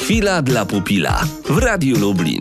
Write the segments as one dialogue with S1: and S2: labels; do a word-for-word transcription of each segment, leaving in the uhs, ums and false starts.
S1: Chwila dla pupila w Radiu Lublin.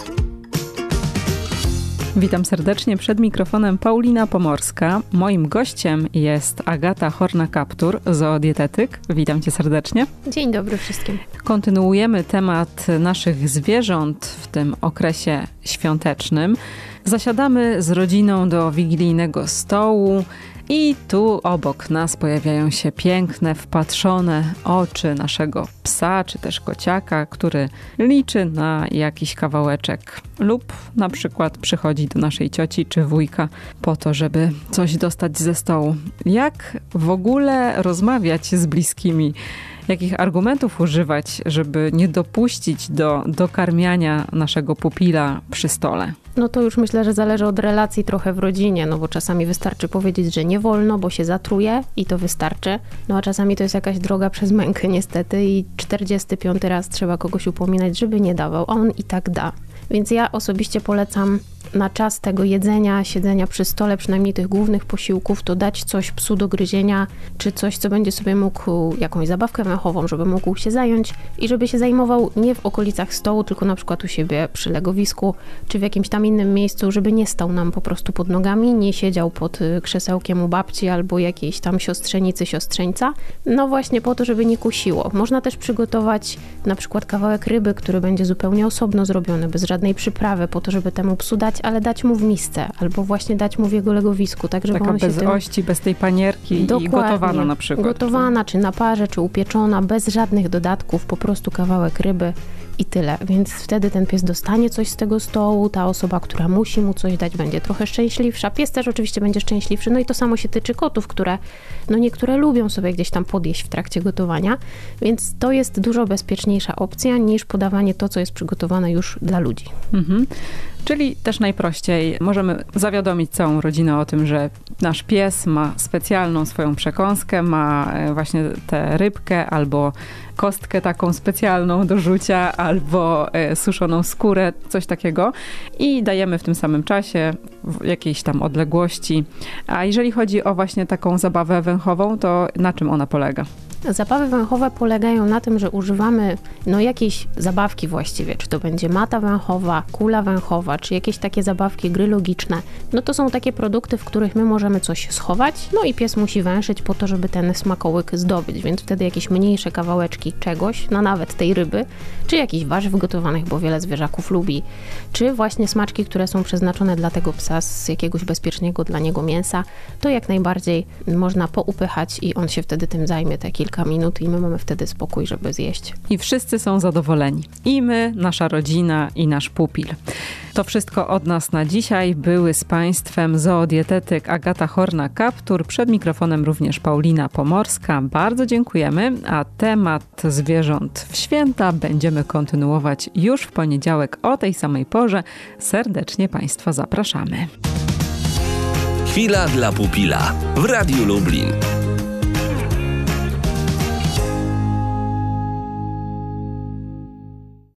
S2: Witam serdecznie, przed mikrofonem Paulina Pomorska. Moim gościem jest Agata Horna-Kaptur, zoodietetyk. Witam cię serdecznie.
S3: Dzień dobry wszystkim.
S2: Kontynuujemy temat naszych zwierząt w tym okresie świątecznym. Zasiadamy z rodziną do wigilijnego stołu i tu obok nas pojawiają się piękne, wpatrzone oczy naszego psa, czy też kociaka, który liczy na jakiś kawałeczek lub na przykład przychodzi do naszej cioci czy wujka po to, żeby coś dostać ze stołu. Jak w ogóle rozmawiać z bliskimi? Jakich argumentów używać, żeby nie dopuścić do dokarmiania naszego pupila przy stole?
S3: No to już myślę, że zależy od relacji trochę w rodzinie, no bo czasami wystarczy powiedzieć, że nie wolno, bo się zatruje i to wystarczy. No a czasami to jest jakaś droga przez mękę niestety i czterdziesty piąty raz trzeba kogoś upominać, żeby nie dawał, a on i tak da. Więc ja osobiście polecam na czas tego jedzenia, siedzenia przy stole, przynajmniej tych głównych posiłków, to dać coś psu do gryzienia, czy coś, co będzie sobie mógł, jakąś zabawkę węchową, żeby mógł się zająć i żeby się zajmował nie w okolicach stołu, tylko na przykład u siebie przy legowisku, czy w jakimś tam innym miejscu, żeby nie stał nam po prostu pod nogami, nie siedział pod krzesełkiem u babci albo jakiejś tam siostrzenicy, siostrzeńca. No właśnie po to, żeby nie kusiło. Można też przygotować na przykład kawałek ryby, który będzie zupełnie osobno zrobiony, bez żadnej przyprawy, po to, żeby temu psu dać, ale dać mu w misce, albo właśnie dać mu w jego legowisku, tak żeby
S2: Taka
S3: on się
S2: bez
S3: tym...
S2: ości, bez tej panierki i gotowana na przykład.
S3: Gotowana, czy na parze, czy upieczona, bez żadnych dodatków, po prostu kawałek ryby i tyle. Więc wtedy ten pies dostanie coś z tego stołu, ta osoba, która musi mu coś dać, będzie trochę szczęśliwsza. Pies też oczywiście będzie szczęśliwszy, no i to samo się tyczy kotów, które, no niektóre lubią sobie gdzieś tam podjeść w trakcie gotowania, więc to jest dużo bezpieczniejsza opcja niż podawanie to, co jest przygotowane już dla ludzi.
S2: Mhm. Czyli też najprościej możemy zawiadomić całą rodzinę o tym, że nasz pies ma specjalną swoją przekąskę, ma właśnie tę rybkę albo kostkę taką specjalną do rzucia, albo suszoną skórę, coś takiego i dajemy w tym samym czasie, w jakiejś tam odległości. A jeżeli chodzi o właśnie taką zabawę węchową, to na czym ona polega?
S3: Zabawy węchowe polegają na tym, że używamy no jakiejś zabawki właściwie, czy to będzie mata węchowa, kula węchowa, czy jakieś takie zabawki, gry logiczne. No to są takie produkty, w których my możemy coś schować, no i pies musi węszyć po to, żeby ten smakołyk zdobyć, więc wtedy jakieś mniejsze kawałeczki czegoś, no nawet tej ryby, czy jakichś warzyw gotowanych, bo wiele zwierzaków lubi, czy właśnie smaczki, które są przeznaczone dla tego psa z jakiegoś bezpiecznego dla niego mięsa, to jak najbardziej można poupychać i on się wtedy tym zajmie te kilka minut i my mamy wtedy spokój, żeby zjeść.
S2: I wszyscy są zadowoleni. I my, nasza rodzina i nasz pupil. To wszystko od nas na dzisiaj. Były z Państwem zoodietetyk Agata Horna-Kaptur, przed mikrofonem również Paulina Pomorska. Bardzo dziękujemy, a temat zwierząt w święta będziemy kontynuować już w poniedziałek o tej samej porze. Serdecznie Państwa zapraszamy.
S1: Chwila dla pupila w Radiu Lublin.